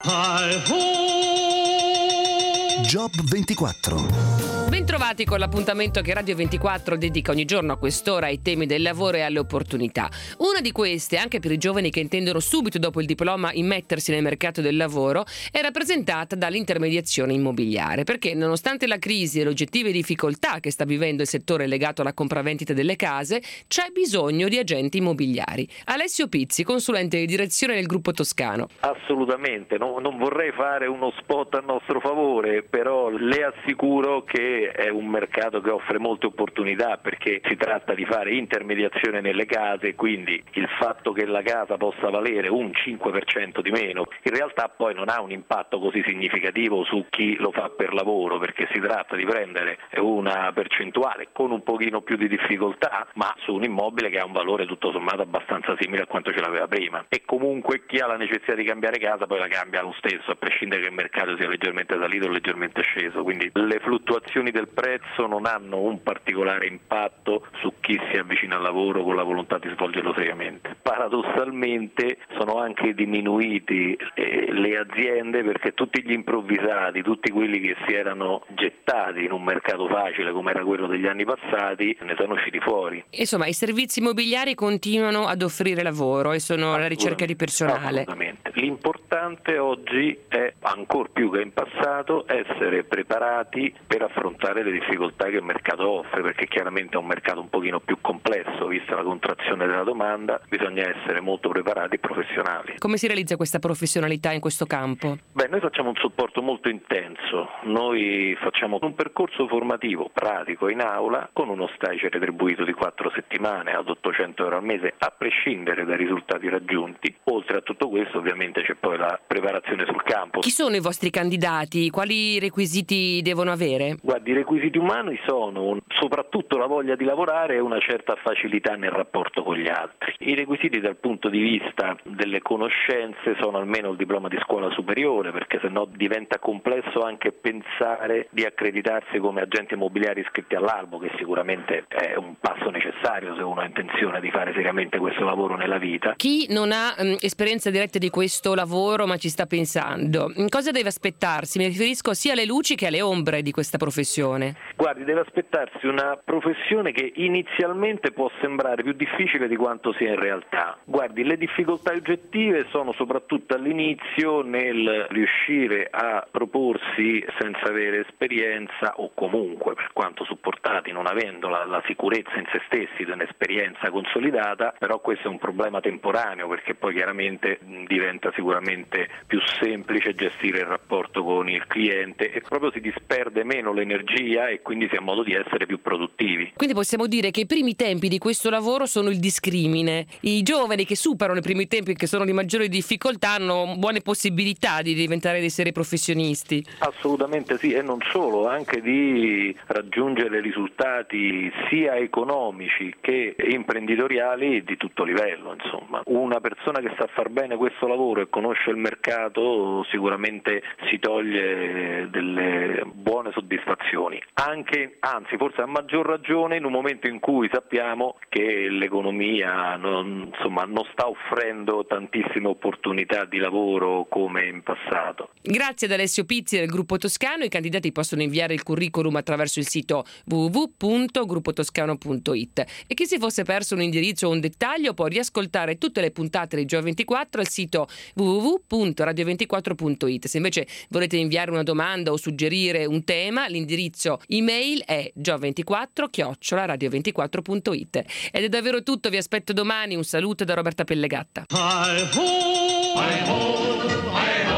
Job 24. Bentrovati con l'appuntamento che Radio 24 dedica ogni giorno a quest'ora ai temi del lavoro e alle opportunità. Una di queste, anche per i giovani che intendono subito dopo il diploma immettersi nel mercato del lavoro, è rappresentata dall'intermediazione immobiliare, perché nonostante la crisi e le oggettive difficoltà che sta vivendo il settore legato alla compravendita delle case, c'è bisogno di agenti immobiliari. Alessio Pizzi, consulente di direzione del Gruppo Toscano. Assolutamente, non vorrei fare uno spot a nostro favore, però le assicuro che è un mercato che offre molte opportunità, perché si tratta di fare intermediazione nelle case, quindi il fatto che la casa possa valere un 5% di meno in realtà poi non ha un impatto così significativo su chi lo fa per lavoro, perché si tratta di prendere una percentuale con un pochino più di difficoltà, ma su un immobile che ha un valore tutto sommato abbastanza simile a quanto ce l'aveva prima, e comunque chi ha la necessità di cambiare casa poi la cambia lo stesso, a prescindere che il mercato sia leggermente salito o leggermente sceso, quindi le fluttuazioni del prezzo non hanno un particolare impatto su chi si avvicina al lavoro con la volontà di svolgerlo seriamente. Paradossalmente sono anche diminuiti le aziende, perché tutti gli improvvisati, tutti quelli che si erano gettati in un mercato facile come era quello degli anni passati, ne sono usciti fuori. Insomma, i servizi immobiliari continuano ad offrire lavoro e sono alla ricerca di personale. Assolutamente. L'importante oggi è, ancor più che in passato, essere preparati per affrontare le difficoltà che il mercato offre, perché chiaramente è un mercato un pochino più complesso, vista la contrazione della domanda, bisogna essere molto preparati e professionali. Come si realizza questa professionalità in questo campo? Noi facciamo un supporto molto intenso, noi facciamo un percorso formativo pratico in aula con uno stage retribuito di 4 settimane ad 800 euro al mese, a prescindere dai risultati raggiunti. Oltre a tutto questo ovviamente c'è poi la preparazione sul campo. Chi sono i vostri candidati? Quali requisiti devono avere? Guardi, i requisiti umani sono soprattutto la voglia di lavorare e una certa facilità nel rapporto con gli altri. I requisiti dal punto di vista delle conoscenze sono almeno il diploma di scuola superiore, perché sennò diventa complesso anche pensare di accreditarsi come agenti immobiliari iscritti all'albo, che sicuramente è un passo necessario se uno ha intenzione di fare seriamente questo lavoro nella vita. Chi non ha esperienza diretta di questo lavoro ma ci sta pensando, cosa deve aspettarsi? Mi riferisco sia alle luci che alle ombre di questa professione. Guardi, deve aspettarsi una professione che inizialmente può sembrare più difficile di quanto sia in realtà. Guardi, le difficoltà oggettive sono soprattutto all'inizio nel riuscire a proporsi senza avere esperienza, o comunque, per quanto supportati, non avendo la sicurezza in se stessi di un'esperienza consolidata, però questo è un problema temporaneo, perché poi chiaramente diventa sicuramente più semplice gestire il rapporto con il cliente e proprio si disperde meno l'energia e quindi si ha modo di essere più produttivi. Quindi possiamo dire che i primi tempi di questo lavoro sono il discrimine. I giovani che superano i primi tempi, che sono di maggiore difficoltà, hanno buone possibilità di diventare dei seri professionisti. Assolutamente sì, e non solo, anche di raggiungere risultati sia economici che imprenditoriali di tutto livello. Insomma, una persona che sa far bene questo lavoro e conosce il mercato sicuramente si toglie delle buone soddisfazioni, anzi forse a maggior ragione in un momento in cui sappiamo che l'economia non sta offrendo tantissime opportunità di lavoro come in passato. Grazie ad Alessio Pizzi del Gruppo Toscano. I candidati possono inviare il curriculum attraverso il sito www.gruppotoscano.it e chi si fosse perso un indirizzo o un dettaglio può riascoltare tutte le puntate di Geo24 al sito www.radio24.it. Se invece volete inviare una domanda o suggerire un tema, l'indirizzo email è geo24@radio24.it. Ed è davvero tutto, vi aspetto domani. Un saluto da Roberta Pellegatta. Hi ho, hi ho, hi ho.